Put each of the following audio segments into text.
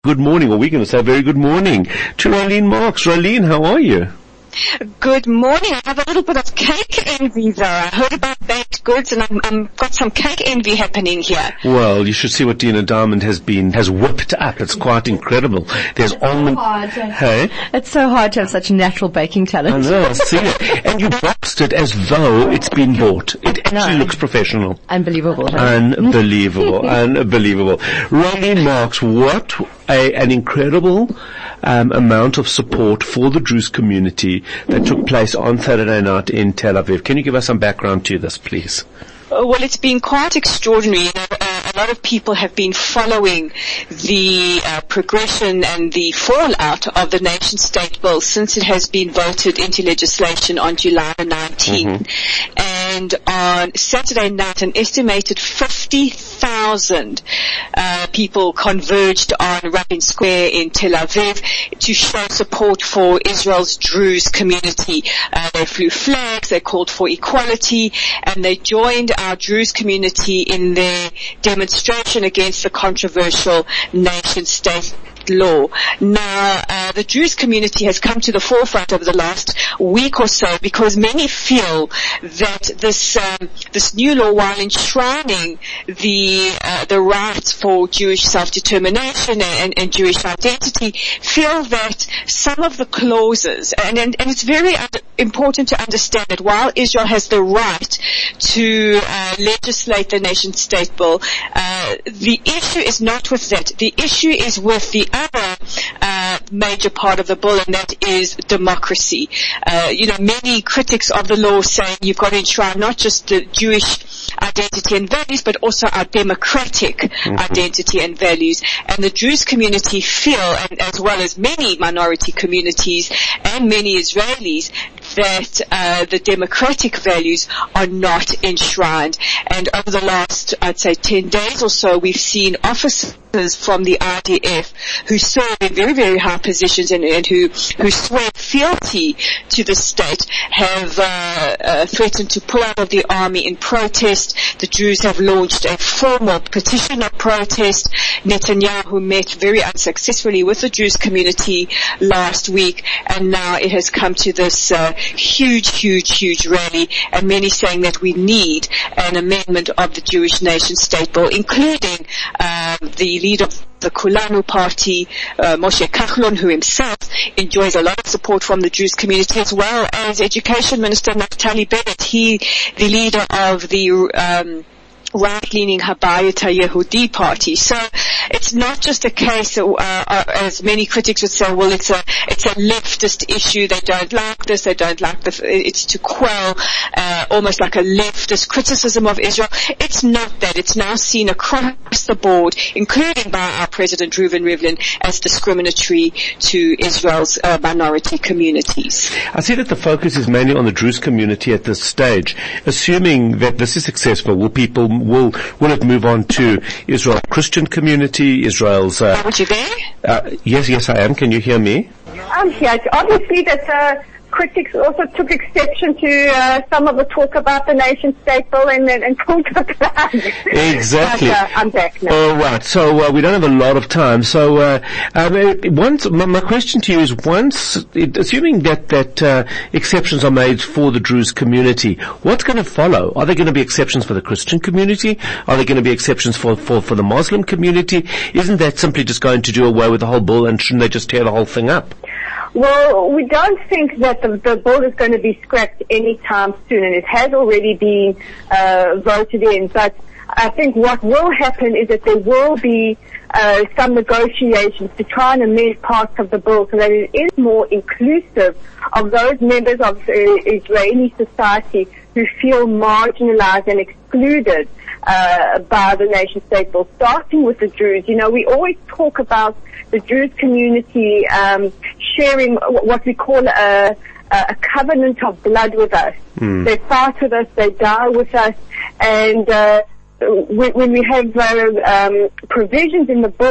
Good morning, or we're going to say very good morning to Raylene Marks. Raylene, how are you? Good morning. I have a little bit of cake envy though. I heard about baked goods and I've got some cake envy happening here. Well, you should see what Dina Diamond has whipped up. It's quite incredible. There's almond. Hey? It's so hard to have such natural baking talent. I know, I see it. And you boxed it as though it's been bought. It actually looks professional. Unbelievable. Unbelievable. Unbelievable. Raylene Marks, what an incredible amount of support for the Druze community that took place on Saturday night in Tel Aviv. Can you give us some background to this, please? Well, it's been quite extraordinary. A lot of people have been following the progression and the fallout of the nation-state bill since it has been voted into legislation on July 19th. Mm-hmm. And on Saturday night, an estimated 50,000 people converged on Rabin Square in Tel Aviv to show support for Israel's Druze community. They flew flags, they called for equality, and they joined our Druze community in their demonstration against the controversial nation-state law. Now, the Druze community has come to the forefront over the last week or so because many feel that this new law, while enshrining the rights for Jewish self-determination and Jewish identity, feel that some of the clauses, and it's very important to understand that while Israel has the right to legislate the nation-state bill, the issue is not with that. The issue is with the other major part of the bill, and that is democracy. Many critics of the law saying you've got to enshrine not just the Jewish identity and values, but also our democratic identity and values. And the Druze community feel, and as well as many minority communities and many Israelis, that the democratic values are not enshrined. And over the last, I'd say, 10 days or so, we've seen officers from the IDF who serve in very, very high positions and who swear fealty to the state have threatened to pull out of the army in protest. The Druze have launched a formal petition of protest. Netanyahu met very unsuccessfully with the Druze community last week, and now it has come to this huge rally, and many saying that we need an amendment of the Jewish nation-state bill, including the leader of the Kulanu party, Moshe Kachlon, who himself enjoys a lot of support from the Druze community, as well as Education Minister Naftali Bennett, the leader of the right-leaning Habayit HaYehudi party. So it's not just a case, as many critics would say, well, it's a leftist issue. They don't like this. They don't like it's to quell almost like a leftist criticism of Israel. It's not that. It's now seen across the board, including by our President Reuven Rivlin, as discriminatory to Israel's minority communities. I see that the focus is mainly on the Druze community at this stage. Assuming that this is successful, will it move on to Israel Christian community, Israel's... Are you there? Yes, I am. Can you hear me? I'm here. Obviously that critics also took exception to some of the talk about the nation-state bill and pulled it back. Exactly. But, I'm back now. All right. So we don't have a lot of time. So my question to you is: assuming that exceptions are made for the Druze community, what's going to follow? Are there going to be exceptions for the Christian community? Are there going to be exceptions for the Muslim community? Isn't that simply just going to do away with the whole bill, and shouldn't they just tear the whole thing up? Well, we don't think that the bill is going to be scrapped anytime soon, and it has already been voted in. But I think what will happen is that there will be some negotiations to try and amend parts of the bill so that it is more inclusive of those members of Israeli society who feel marginalized and excluded by the nation-state bill, starting with the Druze. We always talk about the Druze community sharing what we call a covenant of blood with us. They fight with us, they die with us, and when we have provisions in the bill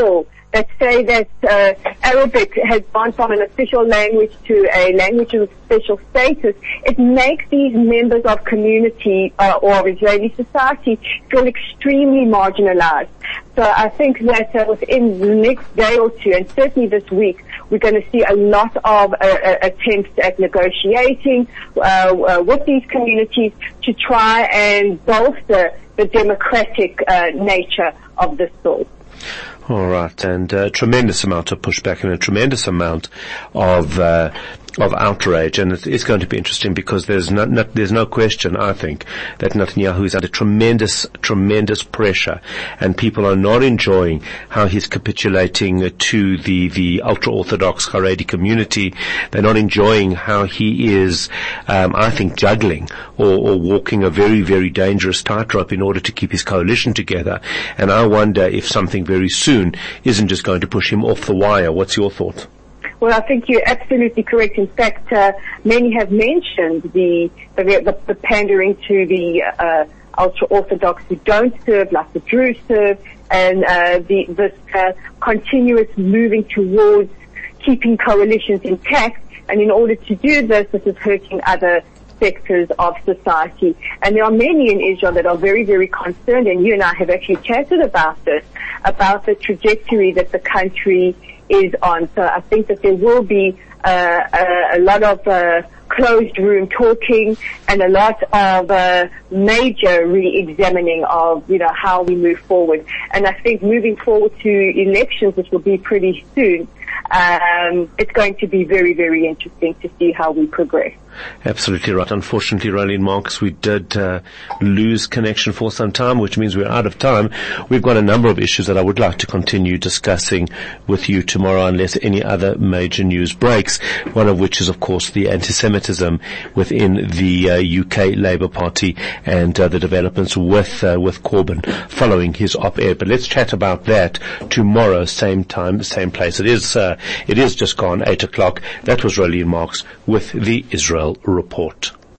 that say that Arabic has gone from an official language to a language of special status, it makes these members of community or of Israeli society feel extremely marginalized. So I think that within the next day or two, and certainly this week, we're going to see a lot of attempts at negotiating with these communities to try and bolster the democratic nature of this bill. All right, and a tremendous amount of pushback and a tremendous amount of outrage, and it's going to be interesting because there's no question, I think, that Netanyahu is under tremendous pressure, and people are not enjoying how he's capitulating to the ultra-Orthodox Haredi community. They're not enjoying how he is, I think, juggling or walking a very, very dangerous tightrope in order to keep his coalition together. And I wonder if something very soon isn't just going to push him off the wire. What's your thought? Well, I think you're absolutely correct. In fact, many have mentioned the pandering to the ultra-Orthodox who don't serve, like the Druze serve, and this continuous moving towards keeping coalitions intact. And in order to do this is hurting other sectors of society. And there are many in Israel that are very, very concerned, and you and I have actually chatted about this, about the trajectory that the country is on. So I think that there will be a lot of closed room talking and a lot of major re-examining of, how we move forward. And I think moving forward to elections, which will be pretty soon, it's going to be very, very interesting to see how we progress. Absolutely right. Unfortunately, Raylene Marks, we did lose connection for some time, which means we're out of time. We've got a number of issues that I would like to continue discussing with you tomorrow, unless any other major news breaks, one of which is, of course, the anti-Semitism within the UK Labour Party and the developments with Corbyn following his op-ed. But let's chat about that tomorrow, same time, same place. It is just gone 8 o'clock. That was Raylene Marks with the Israel Report.